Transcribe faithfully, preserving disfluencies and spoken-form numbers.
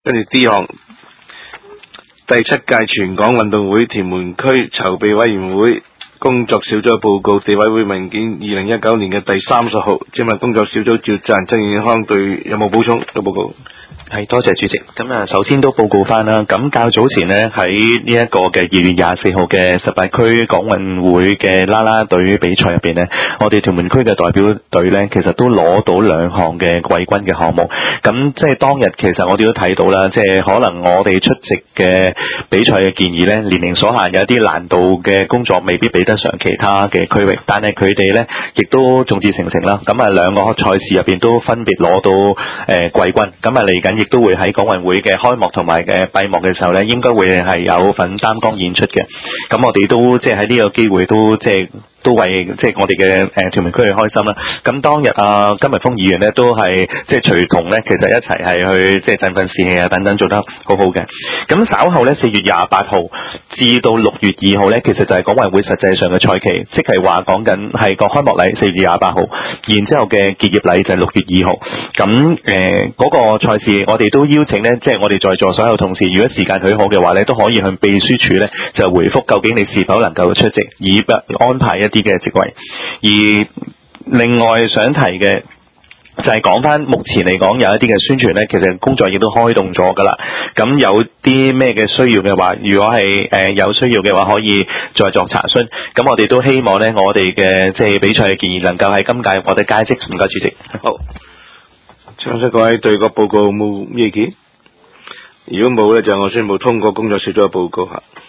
跟住 D 項，第七屆全港運動會屯門區籌備委員會工作小組報告，地委會文件二零一九年嘅第三十號，請問工作小組召集人曾健康對有冇補充？有報告。 係，多謝主席。咁啊，首先都報告翻啦。咁較早前呢，喺呢一個嘅二月廿四號嘅十八區港運會嘅啦啦隊比賽入邊呢，我哋屯門區嘅代表隊呢，其實都攞到兩項嘅季軍嘅項目。咁即係當日其實我哋都睇到啦，即係可能我哋出席嘅比賽嘅建議呢，年齡所限，有啲難度嘅工作未必比得上其他嘅區域，但係佢哋呢，亦都眾志成城啦。咁啊，兩個賽事入邊都分別攞到誒、呃、季軍。咁啊，嚟緊亦都會喺港運會嘅開幕同埋嘅閉幕嘅時候咧，應該會係有份擔綱演出嘅。咁我哋都即係喺呢個機會都即係。都為即係我哋嘅誒屯門區去開心啦。咁當日啊，金文峰議員咧都係即係隨同咧，其實一齊係去即係振奮士氣啊等等，做得好好嘅。咁稍後咧，四月廿八號至到六月二號咧，其實就係港運會實際上嘅賽期，即係話講緊係個開幕禮四月廿八號，然之後嘅結業禮就係六月二號。咁誒嗰個賽事，我哋都邀請咧，即係我哋在座所有同事，如果時間許可嘅話咧，都可以向秘書處咧就回覆究竟你是否能夠出席，以安排一啲嘅職位。而另外想提嘅就係講翻目前嚟講有一啲嘅宣傳咧，其實工作亦都開動咗噶啦。咁有啲咩嘅需要嘅話，如果係誒、呃、有需要嘅話，可以再作查詢。咁我哋都希望咧，我哋嘅即係比賽嘅建議能夠喺今屆獲得佳績。唔該，主席。 好，詳細各位對個報告冇咩意見？如果冇咧，就我宣布通過工作小組嘅報告吓。